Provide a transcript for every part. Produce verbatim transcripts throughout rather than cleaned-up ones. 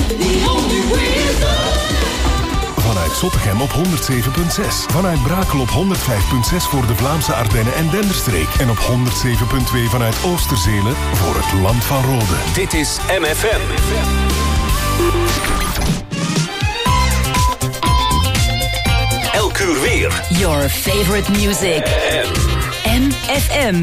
Vanuit Zottegem op honderd zeven komma zes. Vanuit Brakel op honderd vijf komma zes voor de Vlaamse Ardennen en Denderstreek. En op honderd zeven komma twee vanuit Oosterzelen voor het Land van Rode. Dit is M F M. Elk uur weer. Your favorite music. M F M.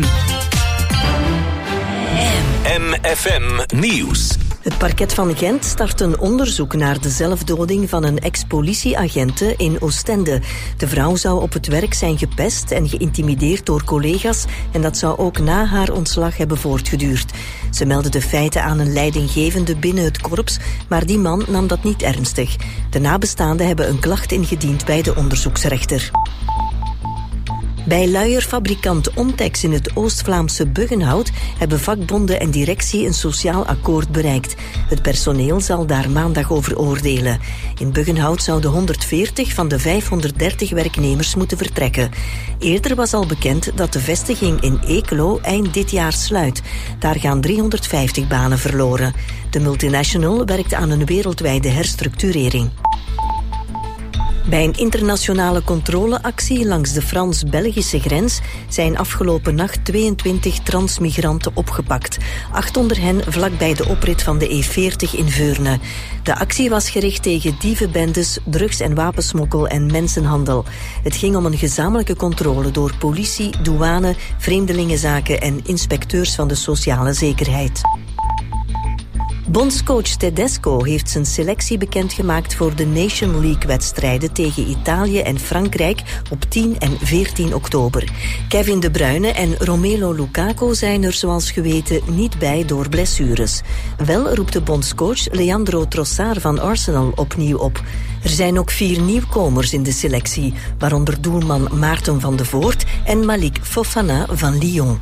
M F M Nieuws. Het parket van Gent start een onderzoek naar de zelfdoding van een ex-politieagente in Oostende. De vrouw zou op het werk zijn gepest en geïntimideerd door collega's en dat zou ook na haar ontslag hebben voortgeduurd. Ze meldde de feiten aan een leidinggevende binnen het korps, maar die man nam dat niet ernstig. De nabestaanden hebben een klacht ingediend bij de onderzoeksrechter. Bij luierfabrikant Ontex in het Oost-Vlaamse Buggenhout hebben vakbonden en directie een sociaal akkoord bereikt. Het personeel zal daar maandag over oordelen. In Buggenhout zouden honderdveertig van de vijfhonderddertig werknemers moeten vertrekken. Eerder was al bekend dat de vestiging in Eeklo eind dit jaar sluit. Daar gaan driehonderdvijftig banen verloren. De multinational werkt aan een wereldwijde herstructurering. Bij een internationale controleactie langs de Frans-Belgische grens zijn afgelopen nacht tweeëntwintig transmigranten opgepakt. Acht onder hen vlakbij de oprit van de E veertig in Veurne. De actie was gericht tegen dievenbendes, drugs- en wapensmokkel en mensenhandel. Het ging om een gezamenlijke controle door politie, douane, vreemdelingenzaken en inspecteurs van de sociale zekerheid. Bondscoach Tedesco heeft zijn selectie bekendgemaakt voor de Nation League-wedstrijden tegen Italië en Frankrijk op tien en veertien oktober. Kevin De Bruyne en Romelu Lukaku zijn er zoals geweten niet bij door blessures. Wel roept de bondscoach Leandro Trossard van Arsenal opnieuw op. Er zijn ook vier nieuwkomers in de selectie, waaronder doelman Maarten van de Voort en Malik Fofana van Lyon.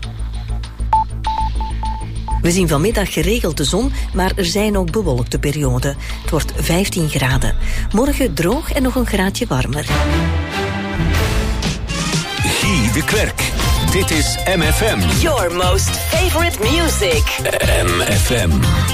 We zien vanmiddag geregeld de zon, maar er zijn ook bewolkte perioden. Het wordt vijftien graden. Morgen droog en nog een graadje warmer. Guy de Klerk. Dit is M F M. Your most favorite music. M F M.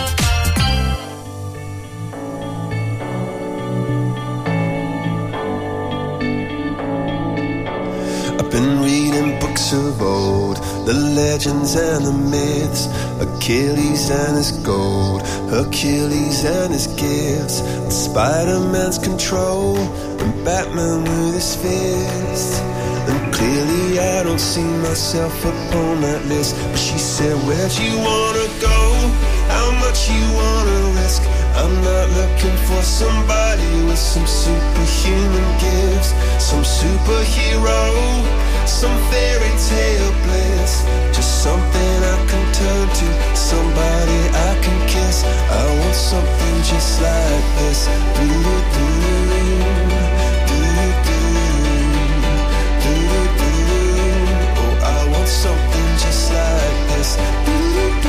I've been reading books of old, the legends and the myths, Achilles and his gold, Hercules and his gifts, and Spider-Man's control, and Batman with his fist. And clearly I don't see myself upon that list. But she said, where'd you wanna go? How much you wanna risk? I'm not looking for somebody with some superhuman gifts, some superhero, some fairy tale bliss. Just something I can turn to, somebody I can kiss. I want something just like this. Do-do-do, do-do-do, do-do-do. Oh, I want something just like this. Do-do-do.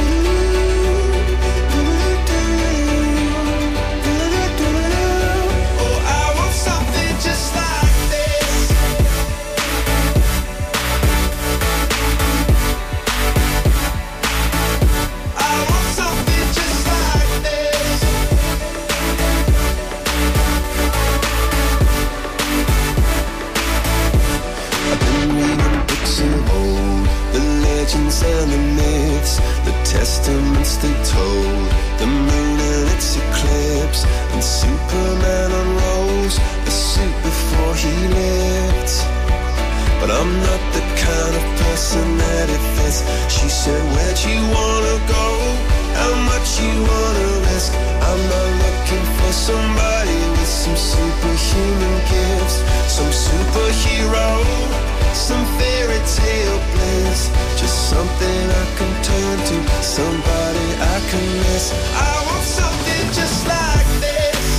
And the myths, the testaments they told, the moon and its eclipse, and Superman unrolls the suit before he lived. But I'm not the kind of person that it fits. She said, where'd you wanna go? How much you wanna risk? I'm not looking for somebody with some superhuman gifts, some superhero, some fairy tale bliss. Just something I can turn to, somebody I can miss. I want something just like this.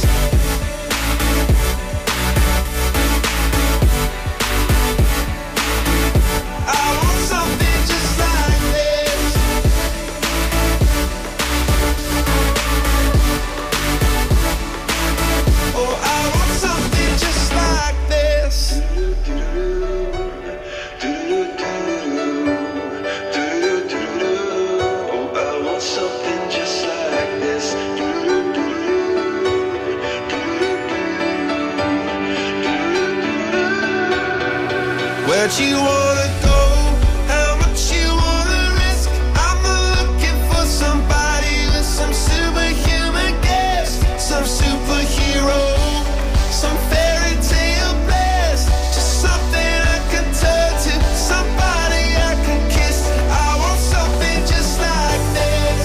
I want something just like this. Oh, I want something just like this. Something just like that you wanna go, how much you wanna risk. I'm not looking for somebody with some superhuman gifts, some superhero, some fairy tale bliss, just something I can turn to, somebody I can kiss. I want something just like this.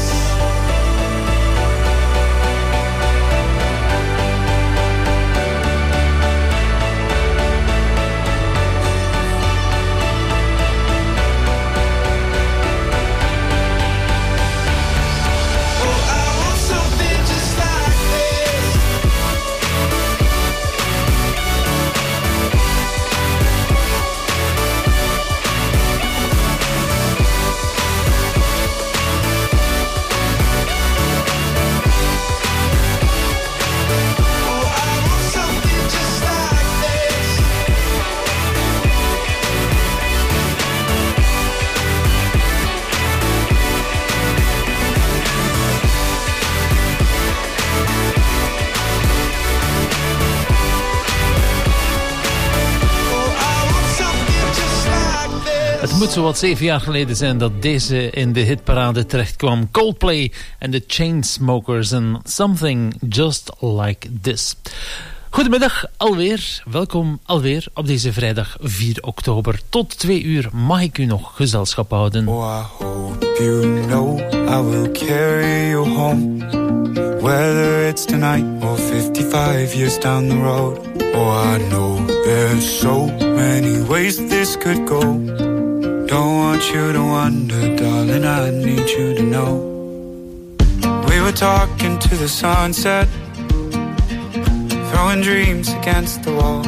Het moet zo wat zeven jaar geleden zijn dat deze in de hitparade terecht kwam. Coldplay en The Chainsmokers en Something Just Like This. Goedemiddag alweer. Welkom alweer op deze vrijdag vier oktober. Tot twee uur mag ik u nog gezelschap houden. Oh, I hope you know I will carry you home. Whether it's tonight or fifty-five years down the road. Oh, I know there's so many ways this could go. Don't want you to wonder, darling, I need you to know. We were talking to the sunset, throwing dreams against the wall.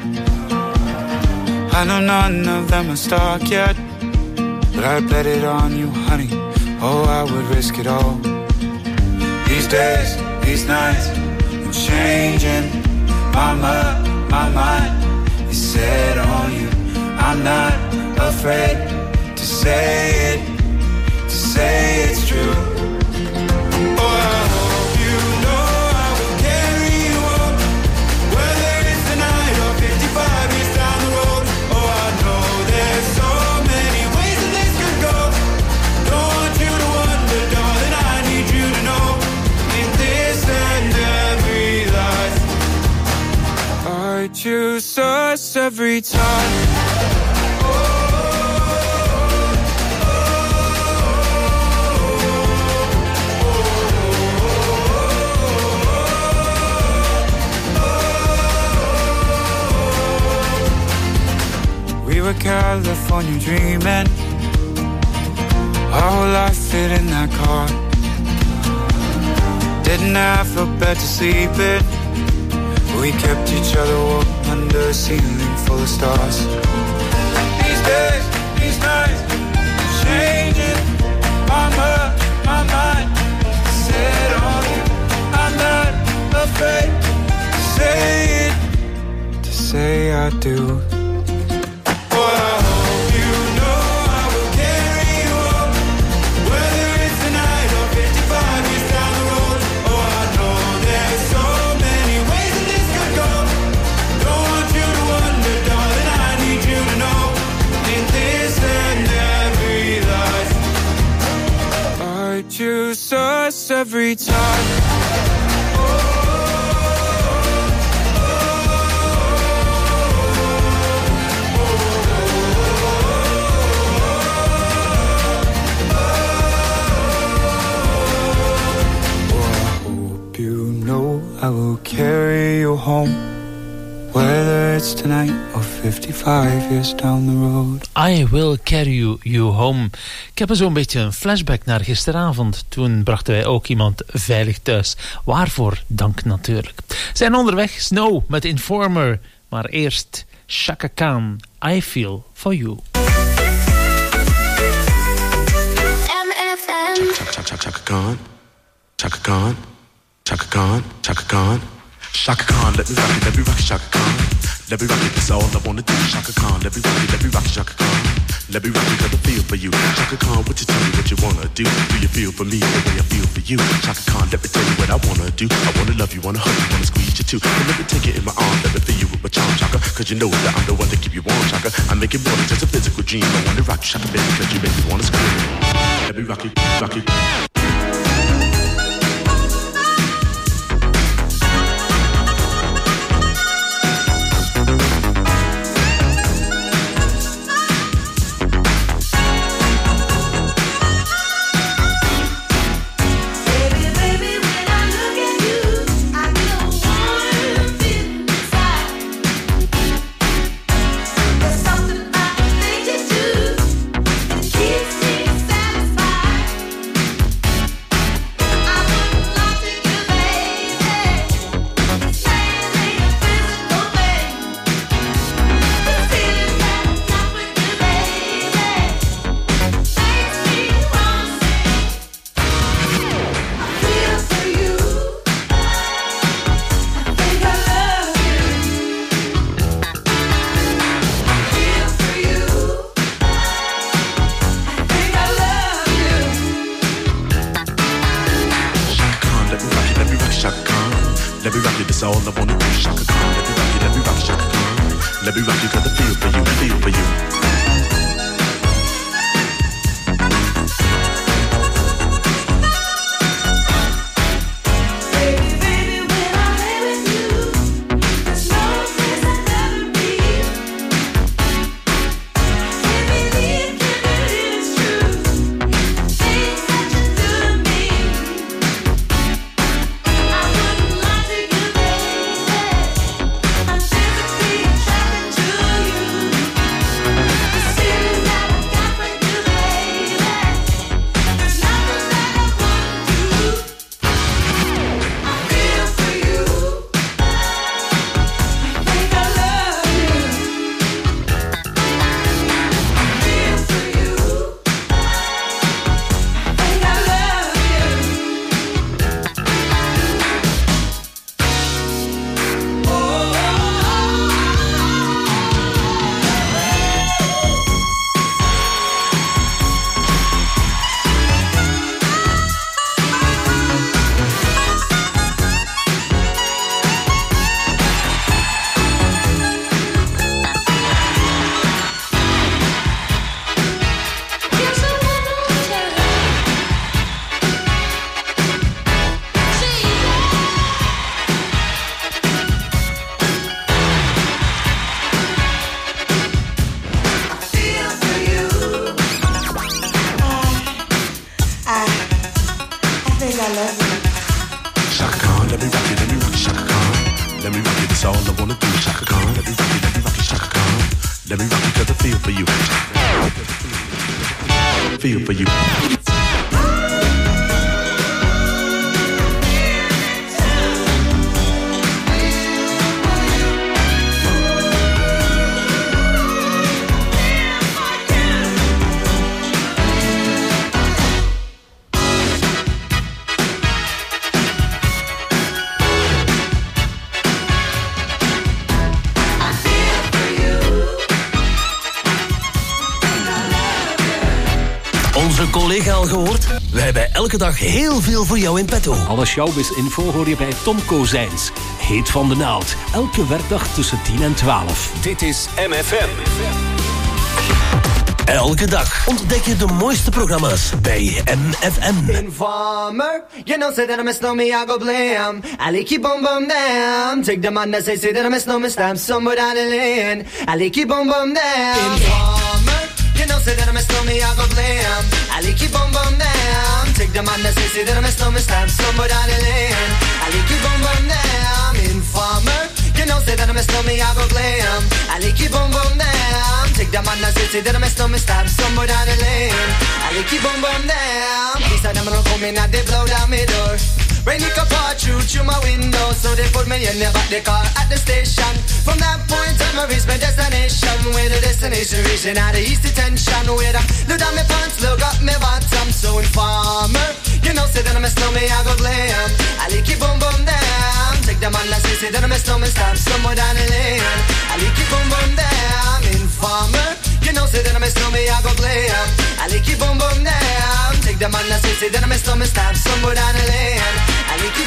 I know none of them are stuck yet, but I bet it on you, honey. Oh, I would risk it all. These days, these nights, I'm changing. My mind, my mind is set on you. I'm not afraid to say it, to say it's true. Oh, I hope you know I will carry you home. Whether it's tonight or fifty-five years down the road. Oh, I know there's so many ways that this could go. Don't want you to wonder, darling, I need you to know. In this and every life, I choose us every time. We were California dreaming, our whole life fit in that car. Didn't have a bed to sleep in, we kept each other warm under a ceiling full of stars. These days, these nights, changing. My mind, my mind, set on you. I'm not afraid to say it, to say I do. Choose us every time. I will carry you home, whether it's tonight or fifty-five years down the road. I will carry you home. Ik heb er zo'n beetje een flashback naar gisteravond. Toen brachten wij ook iemand veilig thuis. Waarvoor dank natuurlijk. Zijn onderweg Snow met Informer. Maar eerst Chaka Khan, I Feel For You. Chaka, Chaka, Chaka Khan, Chaka Khan, Chaka Khan, Chaka Khan, Chaka Khan, let me rock it, let me rock it, Chaka Khan, let me rock it, that's all I wanna do, Chaka Khan, let me rock it, let me rock it, Chaka Khan, let me rock it, cause I feel for you, Chaka Khan, what you tell me what you wanna do, do you feel for me the way I feel for you, Chaka Khan, let me tell you what I wanna do, I wanna love you, wanna hug you, wanna squeeze you too. And let me take it in my arms, let me feel you with my charm, chaka. Cause you know that I'm the one to keep you warm, chaka. I make it more than just a physical dream. I wanna rock you, shaka, baby, cause you make me wanna scream. Let me rock you, rock you. Collega al gehoord? We hebben elke dag heel veel voor jou in petto. Alle showbiz-info hoor je bij Tom Kozijns. Heet van de naald. Elke werkdag tussen tien en twaalf. Dit is M F M. Elke dag ontdek je de mooiste programma's bij M F M. Informer, you know say that I miss no me, I go blam. I like keep on bum down. Take the man that say, say that I miss no me, stamp somewhere down the lane. I like keep on bum down. Informer, you know say that I miss no me, I go blam. I like keep on bum down. Take the man that say, say that I miss no me, stamp somewhere down the lane. I like keep on bum down. Informer, you know say that I miss no me, I go blam. I like keep on bum down. Take the man that say, say that I miss no me, stamp somewhere down the lane. I like keep on bum down. These are them don't come in and they blow down my door. Rain it can pour through through my window, so they put me in the back the car at the station. From that point on I reach my destination, where the destination reaching out the east detention. Where I look down my pants, look up my bottom. So informer, you know say that I miss no me, I go glam. I like keep on bum down. Take the man that say, say that I miss no me, stamp somewhere down the lane. I like keep on bum down. Informer, you know say that I miss no me, I go glam. I like keep on bum down. Take the man that say, say that I miss no me, stamp somewhere down the lane. I like keep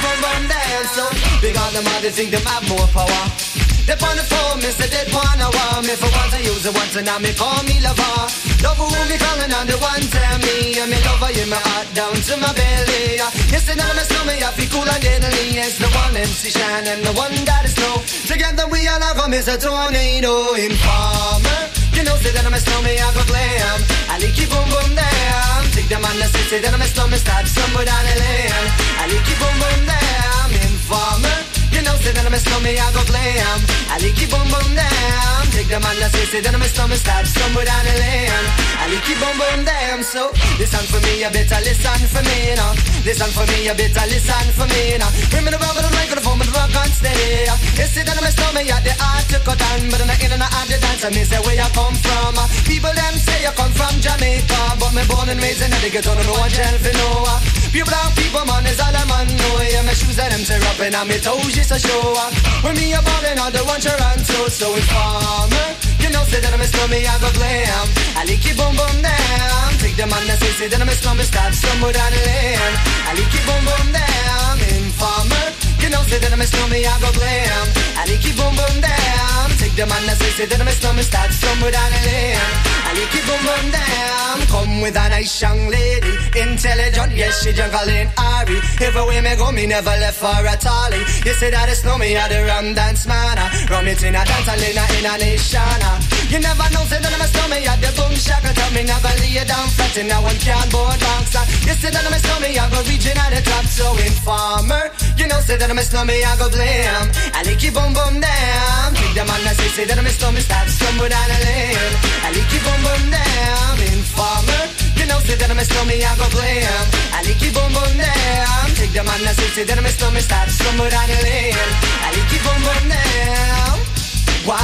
boom boom dance. So big on them all, they think them have more power. They on the phone, me say they wanna want me for once I use it once and now me call me lover. Love who me calling on the one tell me and me lover in my heart down to my belly. Yes, and now my stomach I feel cool and deadly. It's the one M C Shine and the one that is snow. Together we all have a miss a tornado informer. You know, say that I'm a snowman, I go glam. I like you boom boom damn. Take them on the city, say that I'm a snowman, start somewhere down the lane. I like you boom boom damn. Informer. You know, say that I'm a snowman, I go glam. I like you boom boom damn. Take them on the city, say that I'm a snowman, start somewhere down the lane. I like you boom boom damn. So listen for me, you better listen for me now. Listen for me, you better listen for me now. Bring me the rubber, the microphone, but the rock on steady. You say that I'm a snowman, yeah, the art to cut on, but I'm not in and out the dance. I mean, say where you come from. People them say you come from Jamaica, but me born and raised in the ghetto, no one tell for no. Pure brown people, man, is all I'm on. No, yeah, my shoes and them tear up and I'm toes just a show. When me a ballin' on the one Toronto, so informer. You know, say that I'm a slummy, I go glam. I like you boom boom damn. Take them on the say, say that I'm a slummy, start somewhere down the lane. I like you boom boom damn. Informer. You know, say that I'm a slummy, I go glam. I like you boom boom damn. Take them on the say, say that I'm a slummy, start somewhere down the lane. I like you boom boom damn. Come with a nice young lady, intelligent, yes, she juggling Ari. Everywhere me go, me never left for a tally. You say that it's no me, I the rum dance man. Rum it in a dance, I in a, in a nation. You never know, say that I'm a snowman, I the boom shaka. Tell me never lay down flat in a one cardboard box. You say that I'm a snowman, I go reaching at the top. So informer, you know, say that I'm a snowman, I go blame. I like you boom boom damn. Take them on the say, say that I'm a snowman, start somewhere down the lane. I like you boom boom damn. Informer, you know, say that I'm a snowman, I go blame. I like you boom boom damn. Take them on the say, say that I'm a snowman, start somewhere down the lane. I like you boom boom damn. Why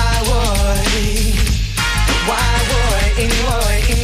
would, why would, in would, in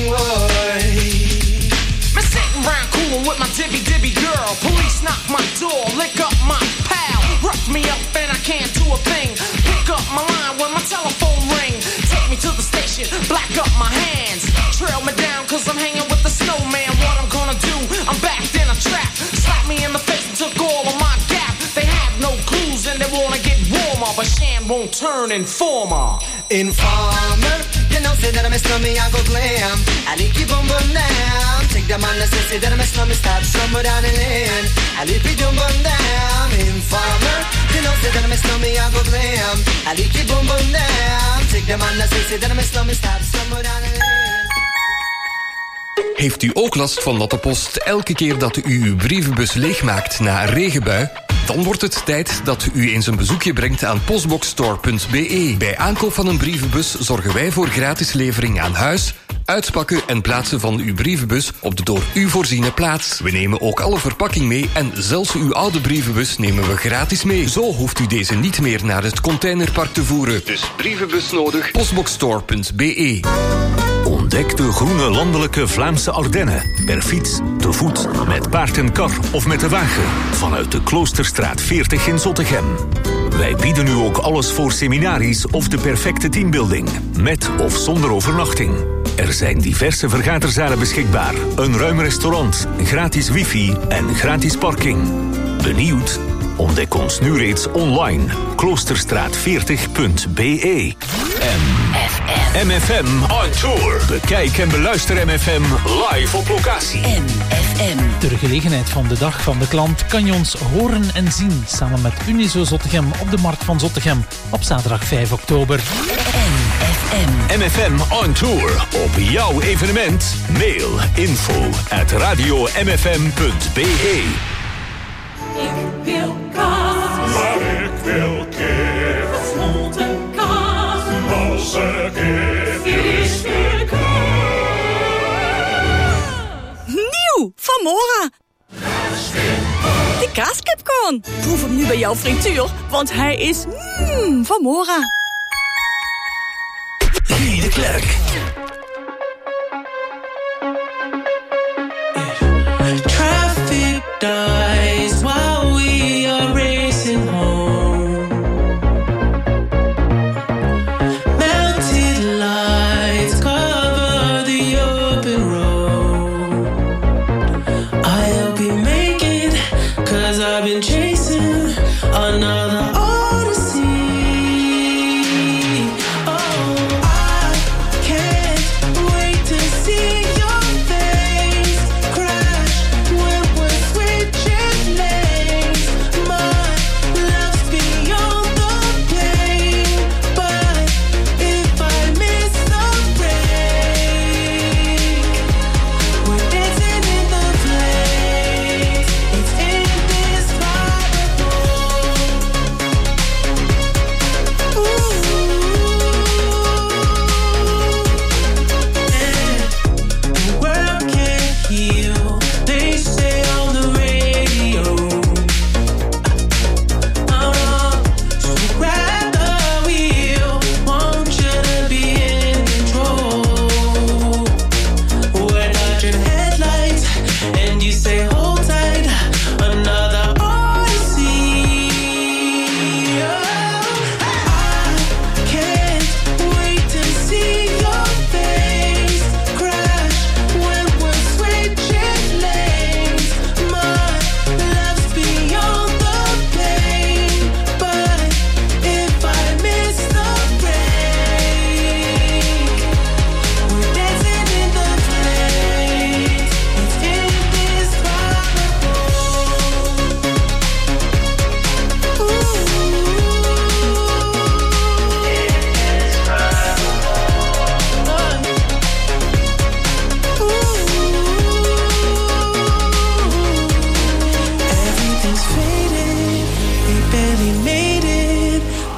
would. Me sitting round coolin' with my dibby dibby girl. Police knock my door, lick up my pal. Rough me up and I can't do a thing. Pick up my line when my telephone ring. Take me to the station, black up my hands. Trail me down cause I'm hanging with the snowman. What I'm gonna do, I'm backed in a trap. Slap me in the face and took all of my gap. They have no clues and they wanna get warmer, but Shan won't turn informer. Informer, you know, say that I'm a snowman, I go glam. I like you boom boom down. Take them on the say, say that I'm a snowman, start somewhere down the lane. I like you boom boom down. Informer, you know, say that I'm a snowman, I go glam. I like you boom boom down. Take them on the say, say that I'm a snowman, start somewhere down the lane. Heeft u ook last van natte post elke keer dat u uw brievenbus leegmaakt na een regenbui? Dan wordt het tijd dat u eens een bezoekje brengt aan postboxstore punt b e. Bij aankoop van een brievenbus zorgen wij voor gratis levering aan huis, uitpakken en plaatsen van uw brievenbus op de door u voorziene plaats. We nemen ook alle verpakking mee en zelfs uw oude brievenbus nemen we gratis mee. Zo hoeft u deze niet meer naar het containerpark te voeren. Dus brievenbus nodig, postboxstore punt b e. Ontdek de groene landelijke Vlaamse Ardennen. Per fiets, te voet, met paard en kar of met de wagen. Vanuit de Kloosterstraat veertig in Zottegem. Wij bieden nu ook alles voor seminaries of de perfecte teambuilding. Met of zonder overnachting. Er zijn diverse vergaderzalen beschikbaar. Een ruim restaurant, gratis wifi en gratis parking. Benieuwd? Ontdek ons nu reeds online. Kloosterstraat veertig punt b e. M F M on tour. Bekijk en beluister M F M live op locatie. M F M. Ter gelegenheid van de Dag van de Klant kan je ons horen en zien samen met Unizo Zottegem op de Markt van Zottegem op zaterdag vijf oktober. M F M. M F M on tour. Op jouw evenement. Mail info at radio m f m punt b e. Ik wil kaas. Maar ik wil kip. Gesmolten kaas. Losse kip. Is weer kaas. Nieuw van Mora. De kaaskipcorn. Proef hem nu bij jouw frituur, want hij is mm, van Mora. Guy de Klerk. Traffic dies while we are racing home. Melted lights cover the open road. I hope you make it, 'cause I've been chasing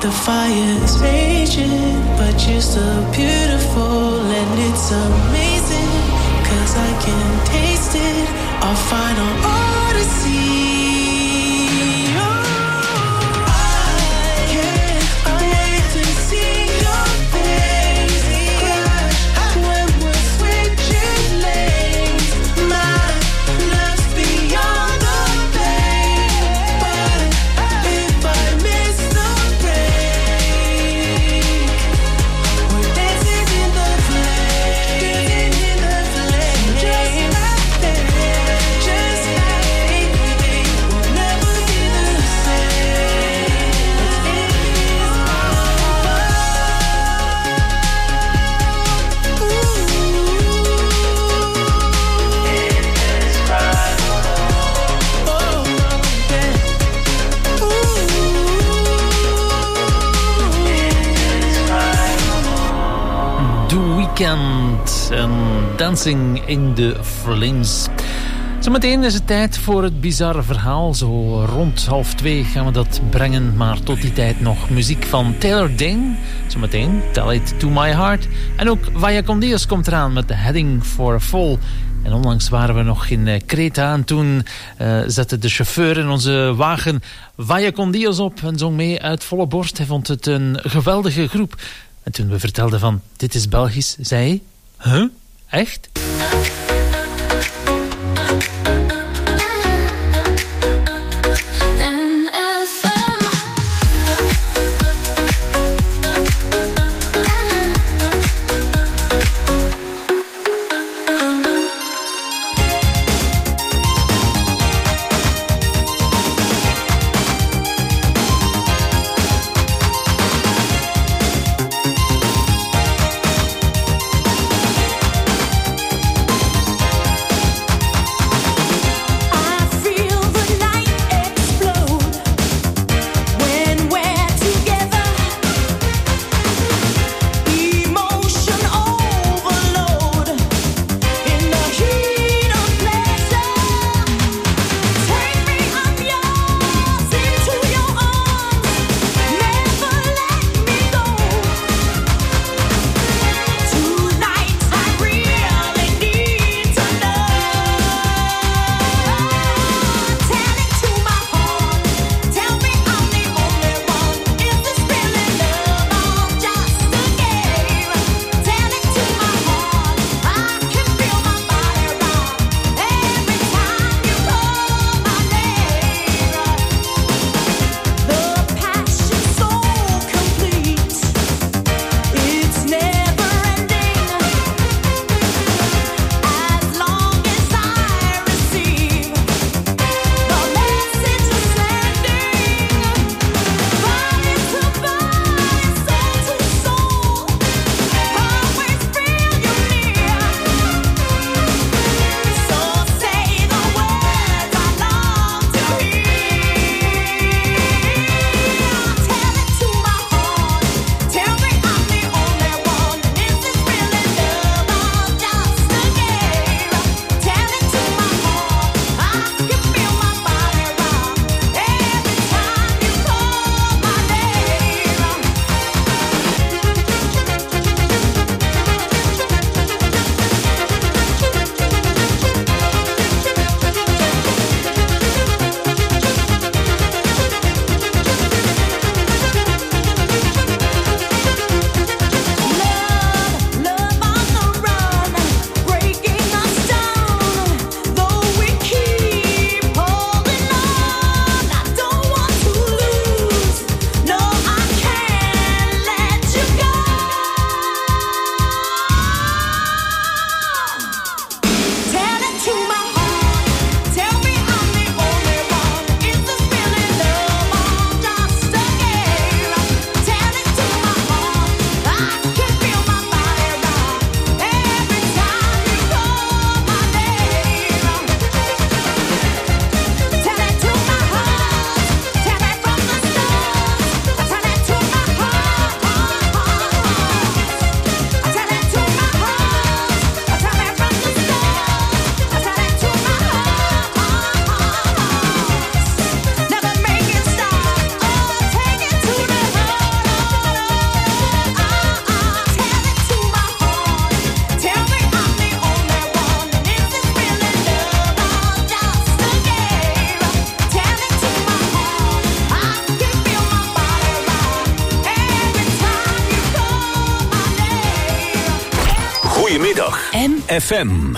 The fire's raging, but you're still beautiful, and it's amazing, 'cause I can taste it, our final odyssey. En Dancing in the Flames. Zometeen is het tijd voor het bizarre verhaal. Zo rond half twee gaan we dat brengen. Maar tot die tijd nog muziek van Taylor Dayne. Zometeen Tell It To My Heart. En ook Vaya Con Dios komt eraan met Heading for a Fall. En onlangs waren we nog in Kreta. En toen uh, zette de chauffeur in onze wagen Vaya Con Dios op. En zong mee uit volle borst. Hij vond het een geweldige groep. En toen we vertelden van dit is Belgisch, zei hij... Huh? Echt? Vrijdagmiddag. M F M.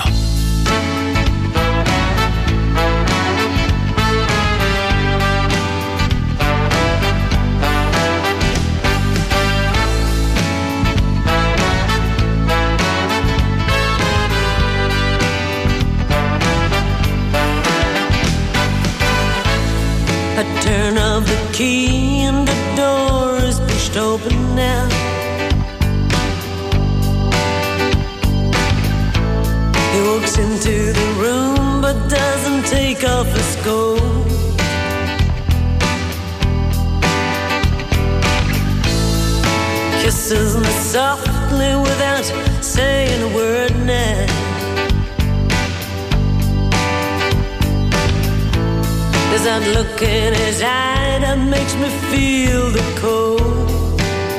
A turn of the key and the door is pushed open now. He walks into the room but doesn't take off his coat. Kisses me softly without saying a word now. There's that look in his eye that makes me feel the cold.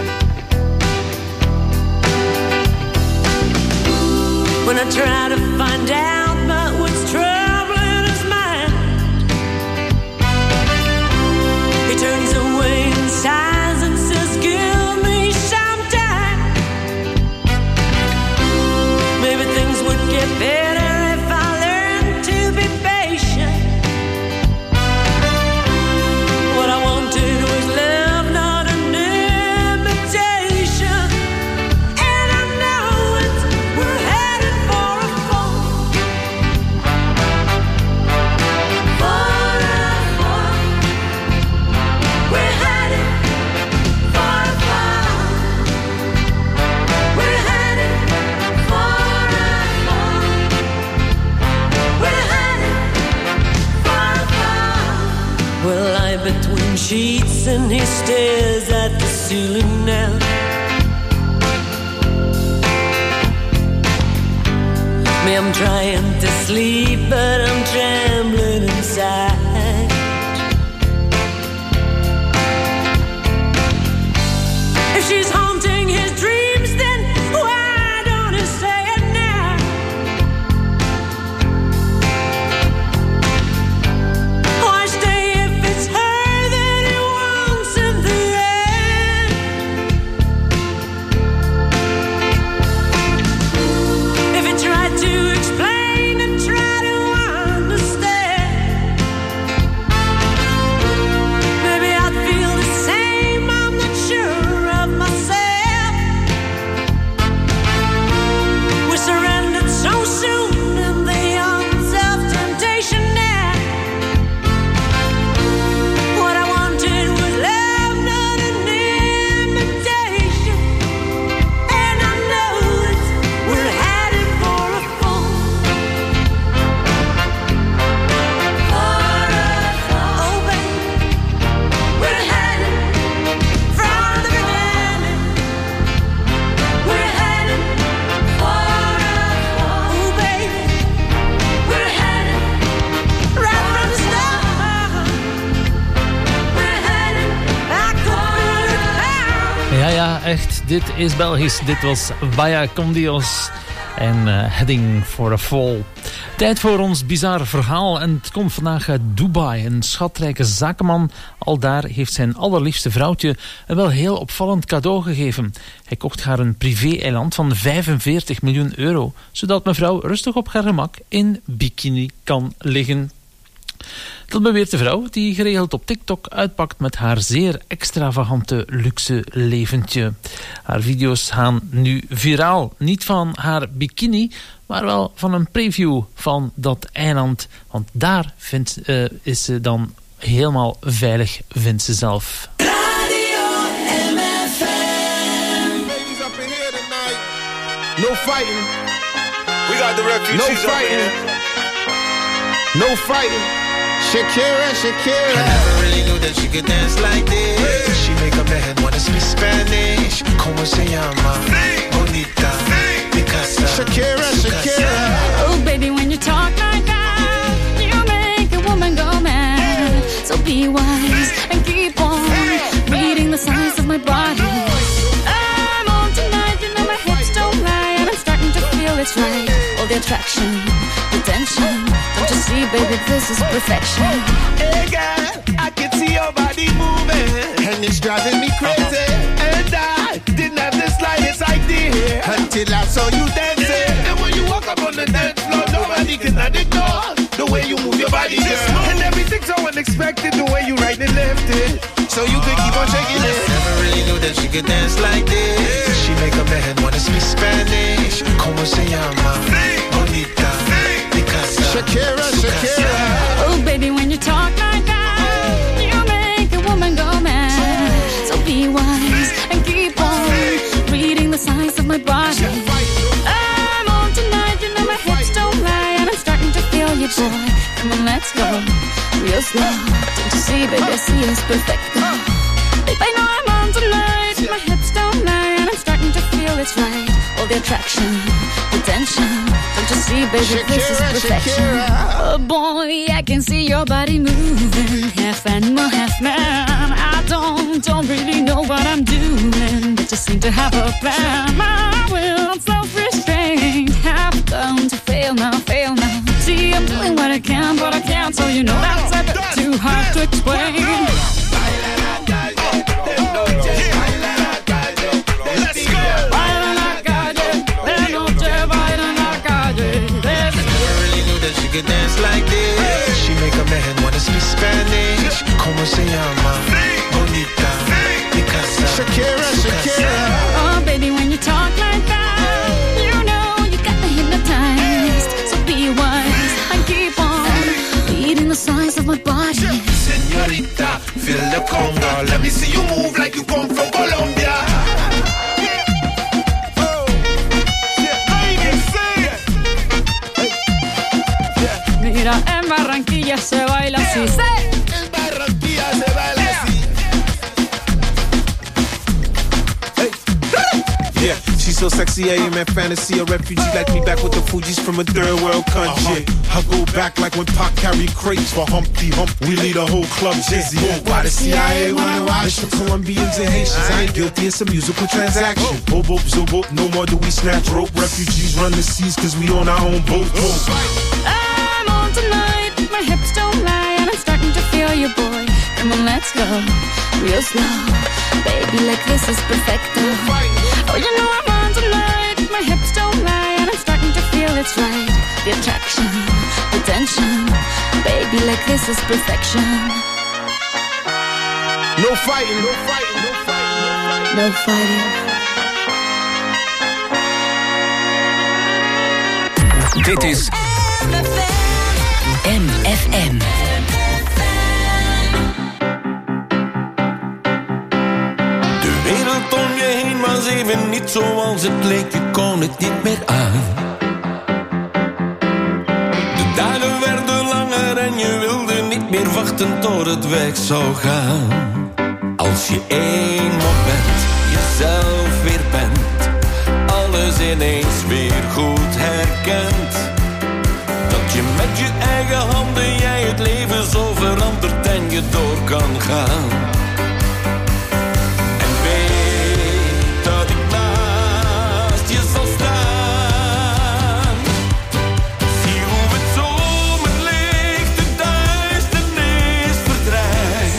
When I try to find out about what's troubling his mind, he turns away and sighs and says, give me some time. Maybe things would get better if I learned to be patient. What I wanted was love, not an imitation. And I know it, we're headed for a fall. For a fall. We're headed for a fall. We're headed for a fall. We're headed for a fall. We'll lie between sheets and he stares at the ceiling now. Me, I'm trying to sleep, but I'm trembling inside. If she's haunting his dreams, then why don't he say it now? Why stay if it's her that he wants in the end? If he tried to explain and try to understand, maybe I'd feel the same. I'm not sure of myself. We surrendered so soon in the arms of temptation now. What I wanted was love, not an imitation. And I know it, we're headed for a fall. For a fall. Oh, baby, we're headed from the beginning. We're headed for a fall. Oh, baby, we're headed right from the start. We're headed, I could feel it now. Ja, ja, echt. Dit is Belgisch. Dit was Vaya con Dios en uh, Heading for a Fall. Tijd voor ons bizar verhaal. En het komt vandaag uit Dubai. Een schatrijke zakenman. Al daar heeft zijn allerliefste vrouwtje een wel heel opvallend cadeau gegeven. Hij kocht haar een privé-eiland van vijfenveertig miljoen euro. Zodat mevrouw rustig op haar gemak in bikini kan liggen. Dat beweert de vrouw die geregeld op TikTok uitpakt met haar zeer extravagante luxe leventje. Haar video's gaan nu viraal. Niet van haar bikini, maar wel van een preview van dat eiland. Want daar vindt, uh, is ze dan helemaal veilig, vindt ze zelf. Radio M F M. Ladies up in here tonight. No fighting. We got the refugees No fighting. up here. No fighting. Shakira, Shakira. I never really knew that she could dance like this. Hey. She make a man wanna speak Spanish. Como se llama? Sí. Bonita. Sí. Picasa. Shakira, Shakira. Oh, baby, when you talk like that, you make a woman go mad. So be wise and keep on reading the signs of my body. I'm on tonight, you know my hips don't lie, and I'm starting to feel it's right. All the attraction, the tension. Don't you see, baby, this is perfection. Hey, girl, I can see your body moving, and it's driving me crazy. And I didn't have the slightest idea until I saw you dancing. And on the dance floor, nobody cannot ignore the way you move your body, girl. And everything's so unexpected, the way you right and left it, so you could keep on shaking it. Never really knew that she could dance like this. She make a man wanna speak Spanish. Como se llama? Bonita, Picasa. Shakira, Shakira. Oh, baby, when you talk like that, you make a woman go mad. So be wise and keep on reading the signs of my body. I'm on tonight, you know my hips don't lie, and I'm starting to feel you, boy. Come on, let's go real slow. Don't you see, baby, see it's perfect. Babe, I know I'm on tonight, my hips don't lie, and I'm starting to feel it's right. All the attraction, the tension. Don't you see, baby, Shakira, this is perfection. Shakira. Oh boy, I can see your body moving, half animal, half man. I don't, don't really know what I'm doing, but just seem to have a plan. My will, self-restraint, have come to fail now, fail now. See, I'm doing what I can, but I can't, so you know that's a bit too hard to explain. Could dance like this. She make a man wanna speak Spanish. Como se llama? Bonita, Picasa. Shakira, Shakira. Oh, baby, when you talk like that, you know you got me hypnotized. So be wise and keep on beating the size of my body. Señorita, feel the conga. Let me see you move like you come from Colombia. Mira, en Barranquilla se baila así. En Barranquilla se baila así. Yeah, she's so sexy, I am in fantasy. A refugee like me back with the Fugees from a third world country. Uh-huh. I go back like when Pac carried crates for Humpty Hump. We lead a whole club dizzy. Why the C I A wanna watch? It's for Colombians and Haitians. I ain't guilty, it's a musical transaction. Boop, boop, zoop, boop. No more do we snatch rope. Refugees run the seas cause we on our own boat. I'm on tonight, my hips don't lie, and I'm starting to feel you, boy. Come on, let's go real slow. Baby, like this is perfecto. Oh, you know I'm on tonight, my hips don't lie, and I'm starting to feel it's right. The attraction, the tension. Baby, like this is perfection. No fighting, no fighting, no fighting, no fighting. Dit is M F M. De wereld om je heen was even niet zoals het leek, je kon het niet meer aan. De dagen werden langer en je wilde niet meer wachten tot het weg zou gaan. Als je één moment jezelf weer bent, alles ineens weer goed herkent. Dat je met je eigen handen jij het leven zo verandert en je door kan gaan. En weet dat ik naast je zal staan. Zie hoe het zomerlicht de duisternis verdrijft.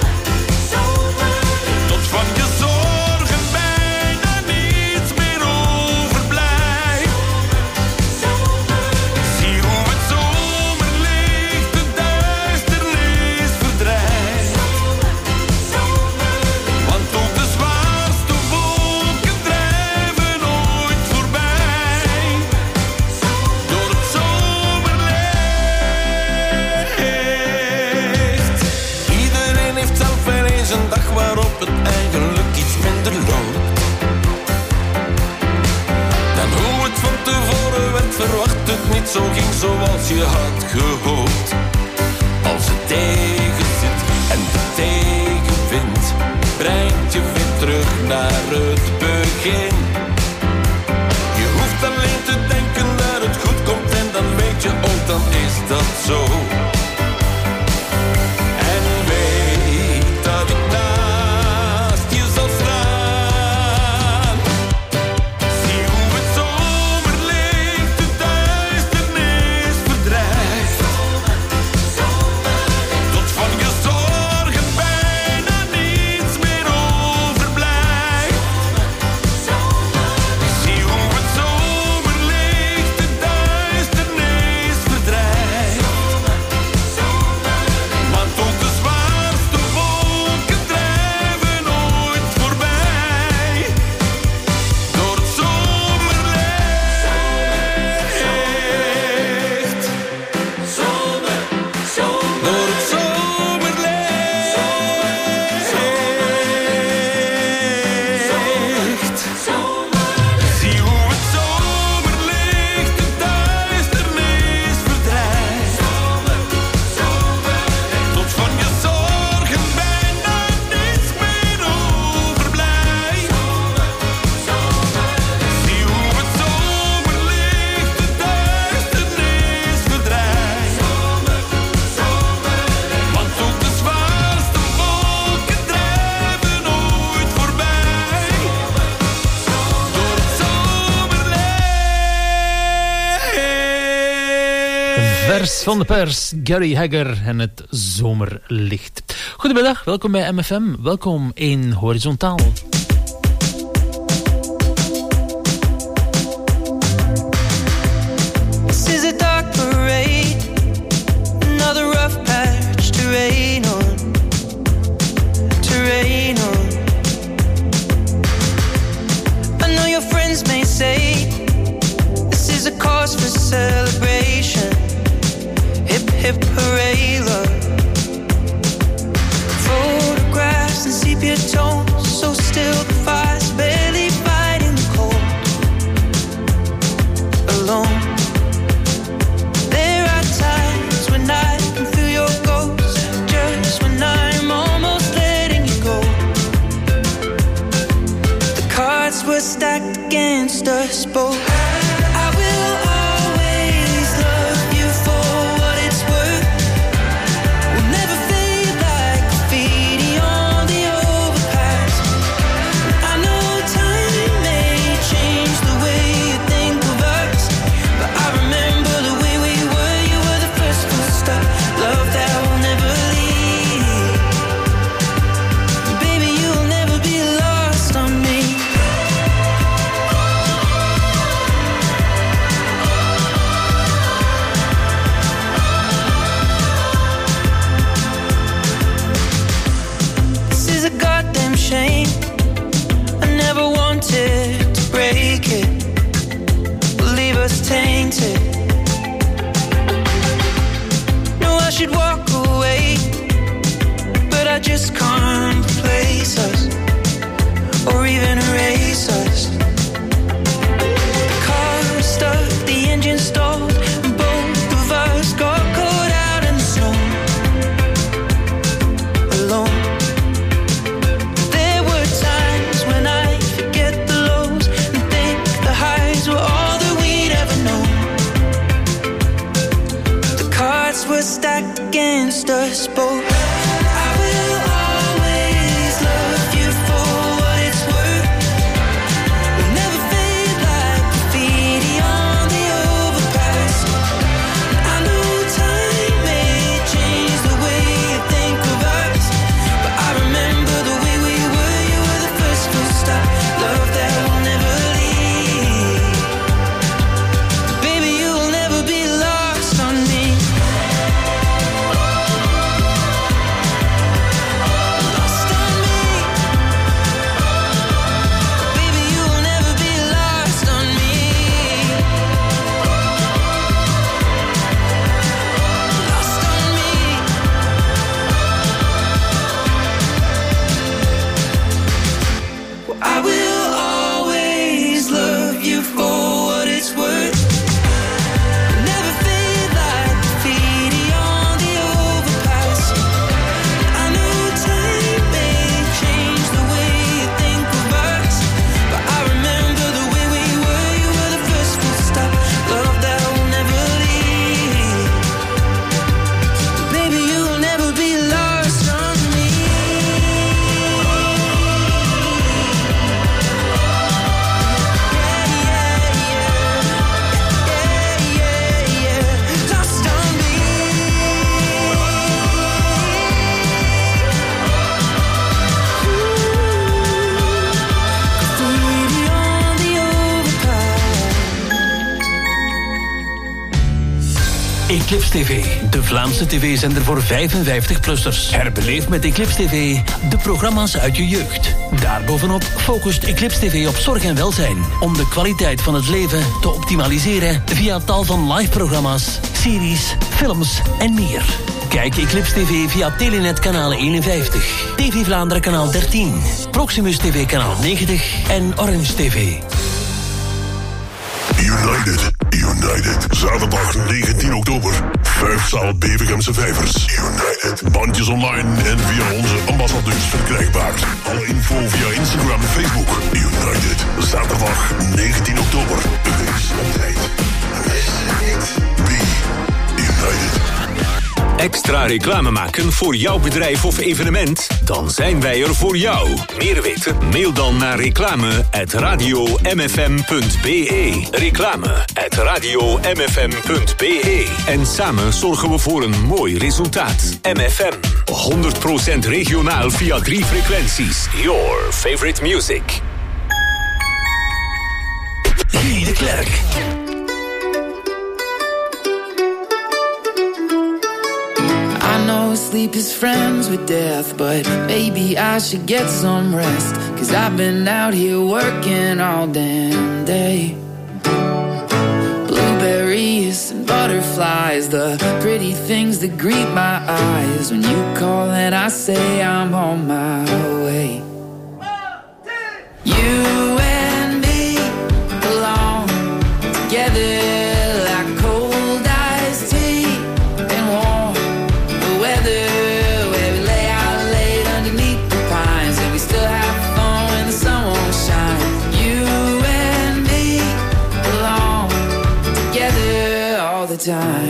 Tot van je zorgen bijna niets meer overblijft. Zie hoe het zomerlicht de duisternis verdrijft. Want ook de zwaarste wolken drijven ooit voorbij. Door het zomerlicht. Iedereen heeft zelf weer eens een dag waarop het eigenlijk iets minder loopt dan hoe het van tevoren werd verwacht. Het niet zo ging zoals je had gehoopt. Als het tegen zit en de tegenwind brengt je weer terug naar het begin. Je hoeft alleen te denken dat het goed komt en dan weet je ook, dan is dat zo. En weet dat ik naast je zal staan. Zie hoe het zomerlicht de duisternis verdrijft. Tot van je zorgen bijna niets meer overblijft. Zie hoe het zomerlicht de duisternis verdrijft. Pers van de pers, Gary Hagger en het zomerlicht. Goedemiddag, welkom bij M F M, welkom in Horizontaal. This is a dark parade, another rough patch to rain on, to rain on. I know your friends may say this is a cause for celebration. Hip hip hooray, love. Photographs and sepia tones, so still the fire's barely fighting the cold. Alone. There are times when I can feel your ghost, just when I'm almost letting you go. The cards were stacked against us both. Shame. I never wanted to break it, leave us tainted. No, I should walk away, but I just can't replace us or even erase us. The car stuck, the engine stalled, and both of us got caught out in the snow, alone. Were stacked against us both. Eclipse T V, de Vlaamse tv-zender voor vijfenvijftig-plussers. Herbeleef met Eclipse T V de programma's uit je jeugd. Daarbovenop focust Eclipse T V op zorg en welzijn, om de kwaliteit van het leven te optimaliseren via tal van live-programma's, series, films en meer. Kijk Eclipse T V via Telenet kanaal eenenvijftig, T V Vlaanderen kanaal dertien, Proximus T V kanaal negentig en Orange T V. United, United. Zaterdag negentien oktober. Vijfzaal Bevegemse Vijvers. United. Bandjes online en via onze ambassadeurs verkrijgbaar. Alle info via Instagram en Facebook. United. Zaterdag negentien oktober. Wees op tijd. Wees niet. Be United. Extra reclame maken voor jouw bedrijf of evenement? Dan zijn wij er voor jou. Meer weten? Mail dan naar reclame at radio m f m punt b e. Reclame at radio m f m punt b e. En samen zorgen we voor een mooi resultaat. M F M. honderd procent regionaal via drie frequenties. Your favorite music. Guy de Klerk. I know sleep is friends with death, but maybe I should get some rest. Cause I've been out here working all damn day. Blueberries and butterflies, the pretty things that greet my eyes. When you call and I say I'm on my way. You and me belong together. Time.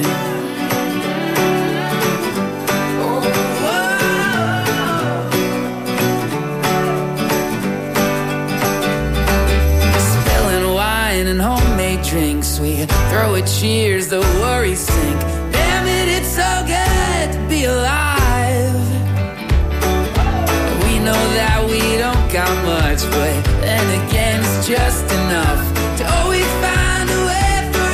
Spilling wine and homemade drinks, we throw a cheers, the worries sink. Damn it, it's so good to be alive. We know that we don't got much, but then again it's just enough to always find a way.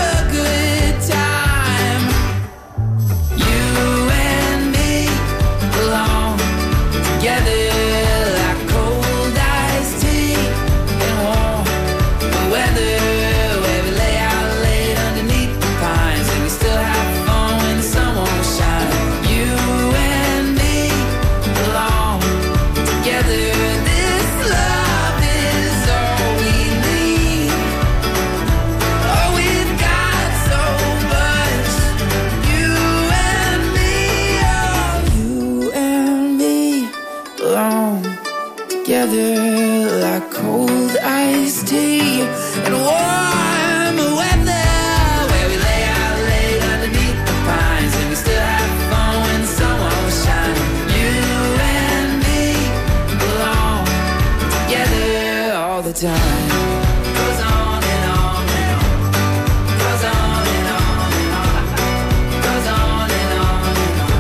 Like cold iced tea and warm weather, where we lay out late underneath the pines, and we still have fun when the sun won't shine. You and me belong together all the time. Goes on and on and on, goes on and on and on, goes on and on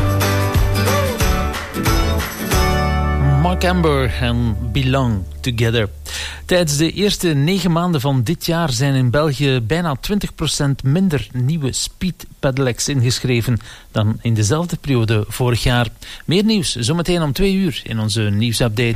and on. Mark Amber en Belong Together. Tijdens de eerste negen maanden van dit jaar zijn in België bijna twintig procent minder nieuwe speed pedelecs ingeschreven dan in dezelfde periode vorig jaar. Meer nieuws zometeen om twee uur in onze nieuwsupdate.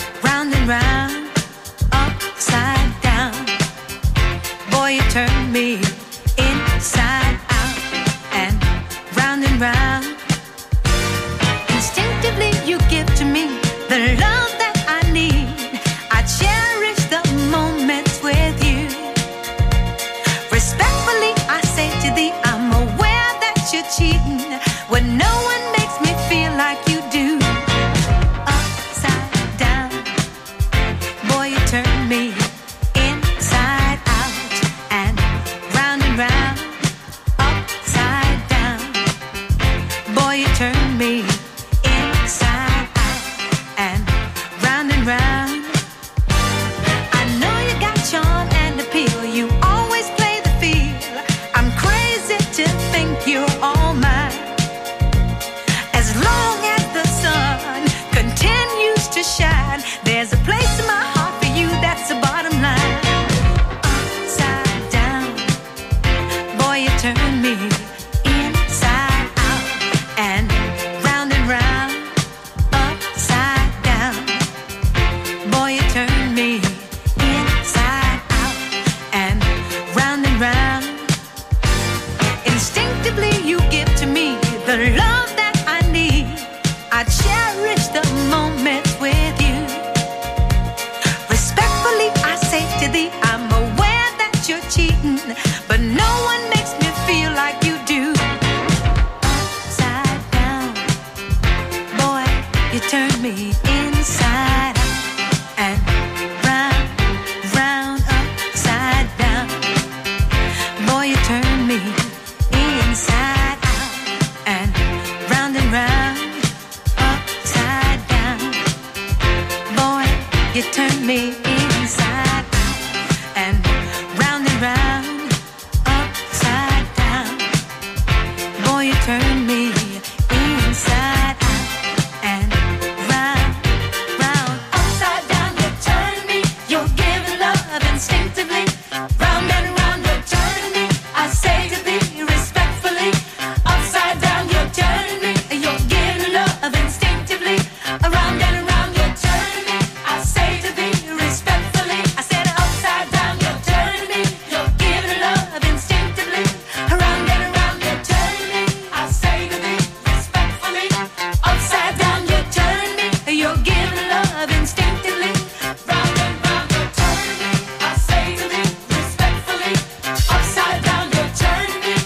Turn me turn me inside out and round and round, upside down. Boy, you turn me inside out and round and round, upside down. Boy, you turn me inside out and round, round, upside down. You turn me, you're giving love instinctively. Round and round, you're turning me. I say to thee respectfully, upside down, you're turning me. You're giving love instinctively. Around and around, you're turning me. I say to thee respectfully. I said upside down, you're turning me. You're giving love instinctively. Around and around, you're turning me. I say to thee respectfully. Upside down, you're turning me. You're giving love instinctively. Round and round, you're turning me. I say to thee respectfully. Upside down, you're turning me.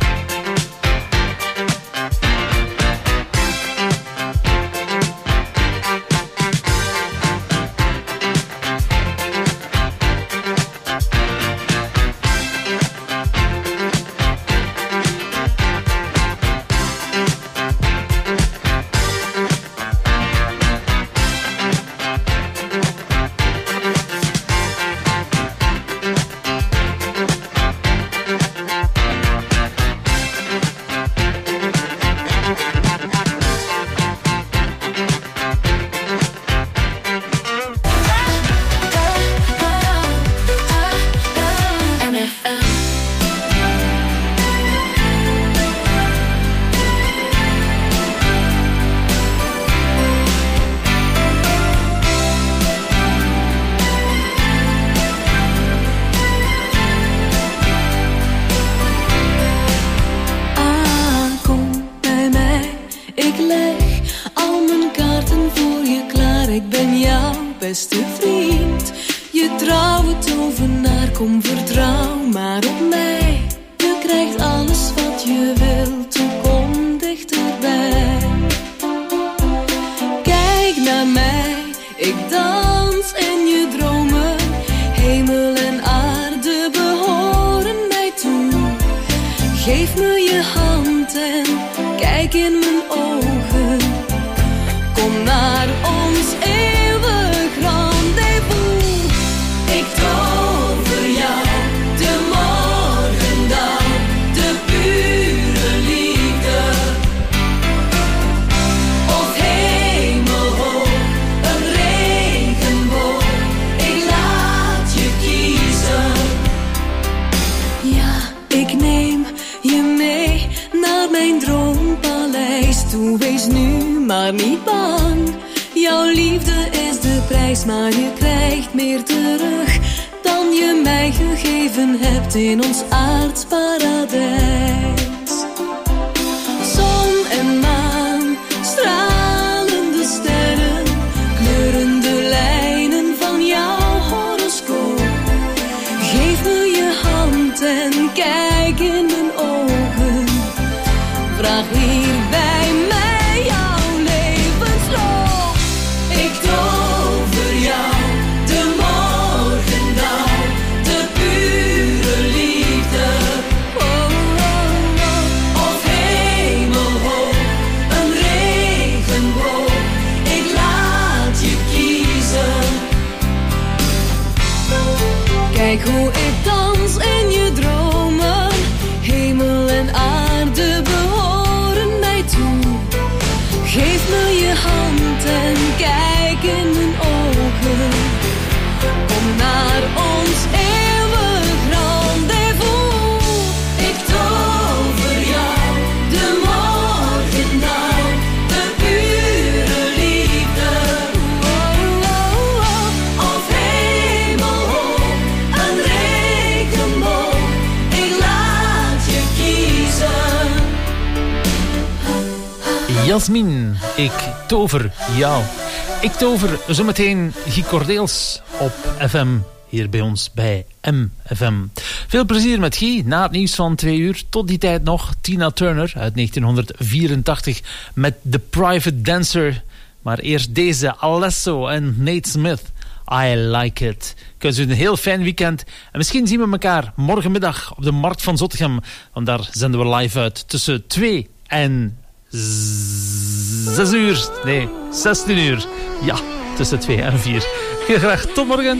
Ah, kom bij mij, ik leg al mijn kaarten voor je klaar. Ik ben jouw beste vriend, je trouwe tovenaar. Kom, vertrouw maar op mij, je krijgt alles wat je wilt. Toe, kom dichterbij. Kijk naar mij, ik dans in je dromen. Hemel en aarde behoren mij toe. Geef me je hand en kijk in mijn ogen. Kom naar ons eeuwig rendezvous. Ik tover jou, de morgendauw, de pure liefde. Of hemelhoog, een regenboog. Ik laat je kiezen. Ja, ik neem je mee naar mijn droompaleis toe. Wees nu maar niet bang. Jouw liefde is de prijs, maar je krijgt meer terug dan je mij gegeven hebt in ons aardsparadijs. Zon en maan, stralende sterren, kleurende lijnen van jouw horoscoop. Geef me je hand en kijk in mijn ogen. Vraag hier bij mij jouw levensloop. Ik tover jou, de morgendauw, de pure liefde. Oh, oh, oh. Of hemelhoog, een regenboog. Ik laat je kiezen. Kijk hoe ik dans in je dromen. Hemel en aarde behoren mij toe. Geef me je hand en kijk in mijn ogen. Kom naar ons eeuwig rendezvous. Ik tover jou, de morgendauw, de pure liefde. Oh, oh, oh. Of hemelhoog, een regenboog. Ik laat je kiezen. Jasmin, ik tover jou. Ik tover zometeen Guy Cordeels op F M, hier bij ons bij M F M. Veel plezier met Guy, na het nieuws van twee uur. Tot die tijd nog Tina Turner uit negentien vierentachtig met The Private Dancer. Maar eerst deze, Alesso en Nate Smith, I Like It. Ik wens u een heel fijn weekend. En misschien zien we elkaar morgenmiddag op de Markt van Zottegem. Want daar zenden we live uit tussen twee en zes uur. Nee, zestien uur. Ja, tussen twee en vier. Heel graag, tot morgen.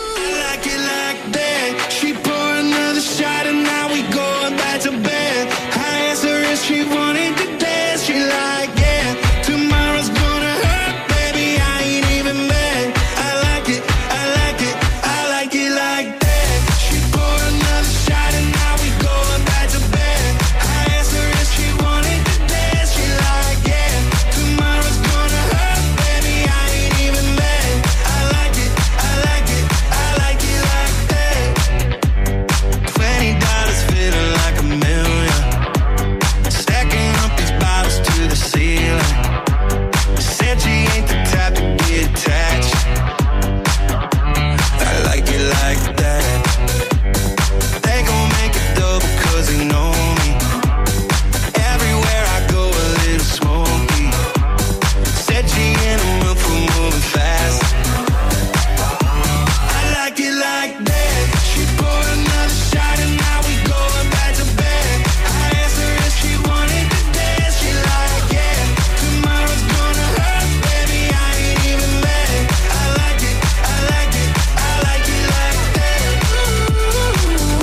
She poured another shot and now we going back to bed. Her answer is she wanted to dance. She like, yeah, tomorrow's gonna hurt, baby, I ain't even mad. I like it, I like it, I like it like that. She poured another shot and now we going back to bed. Her answer is she wanted to dance. She like, yeah, tomorrow's gonna hurt, baby, I ain't even mad. I like it, I like it, I like it like that. Twenty dollars feeling like a million. Stacking up these bottles to the ceiling. Said she ain't the type to get attached. I like it like that. They gon' make it double cause they know me. Everywhere I go a little smoky. Said she in the mood for moving fast. I like it like that. She poured another shot and now we going back to bed. Her answer is she wanted to dance. She like, yeah, tomorrow's gonna hurt, baby, I ain't even mad. I like it, I like it, I like it like that. I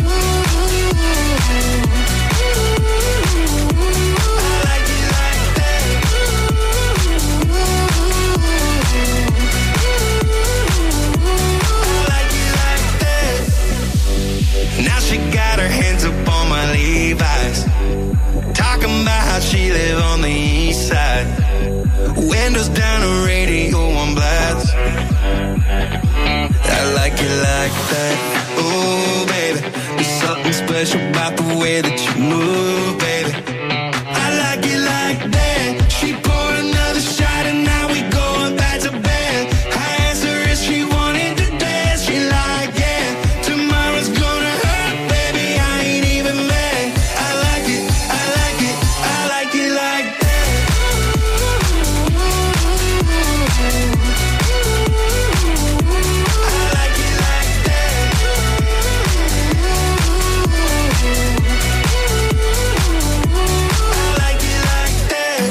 like it like that. I like it like that. Now she got her hands up on my Levi's, talking about how she live on the east side. Windows down, the radio on blast. I like it like that. Ooh, baby, there's something special about the way that you move, baby. I like it like that. She poured another shot and now we going back to bed. Her answer is she wanted to dance. She like, yeah, tomorrow's gonna hurt, baby, I ain't even mad. I like it, I like it, I like it like that. I like it like that. I like it like that.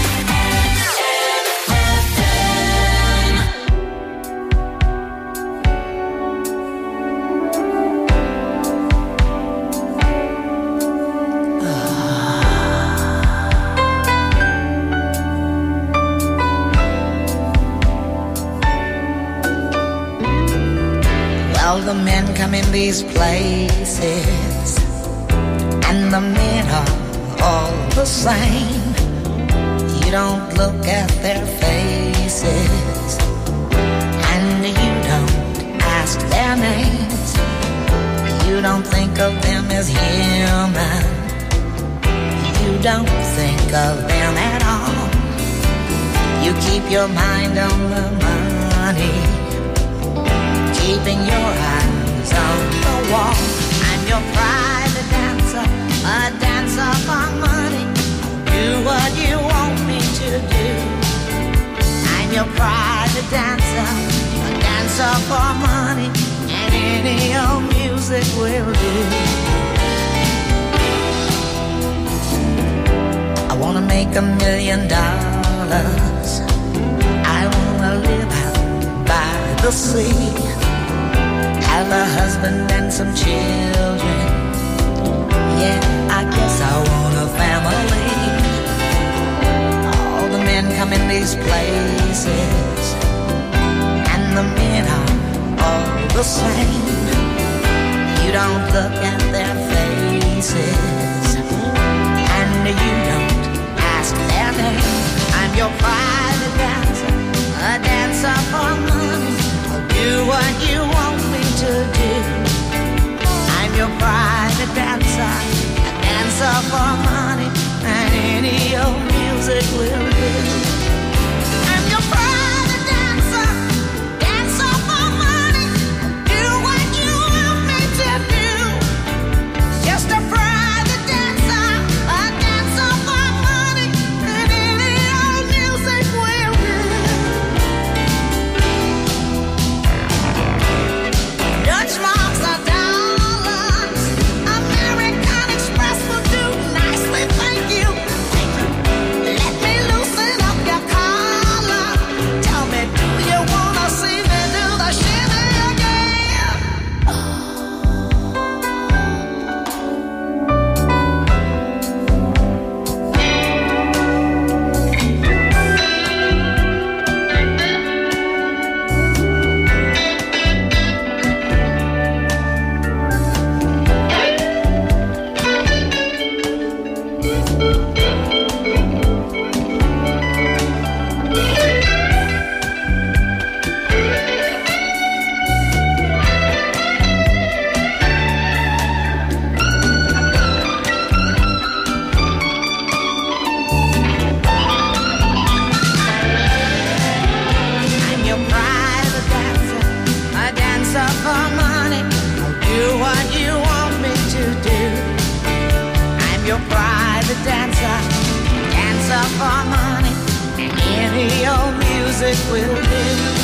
Well, the men come in these places, and the men are all the same. You don't look at their faces, and you don't ask their names. You don't think of them as human. You don't think of them at all. You keep your mind on the money, keeping your eyes on the wall. I'm your private dancer, a dancer for money. Do what you want me to do. I'm your private dancer, a dancer for money, and any old music will do. I wanna make a million dollars. I wanna live out by the sea, have a husband and some children. Yeah, I guess I want a family. All the men come in these places, and the men are all the same. You don't look at their faces, and you don't ask their name. I'm your private dancer, a dancer for money. I'll do what you want me to do. I'm your private dancer, a dancer for money, and any old music will do. I'm your private dancer, dancer for money. Do what you want me to do. Just a private dancer, a dancer for money, and any old music will do. Dancer for money, and any old music will do.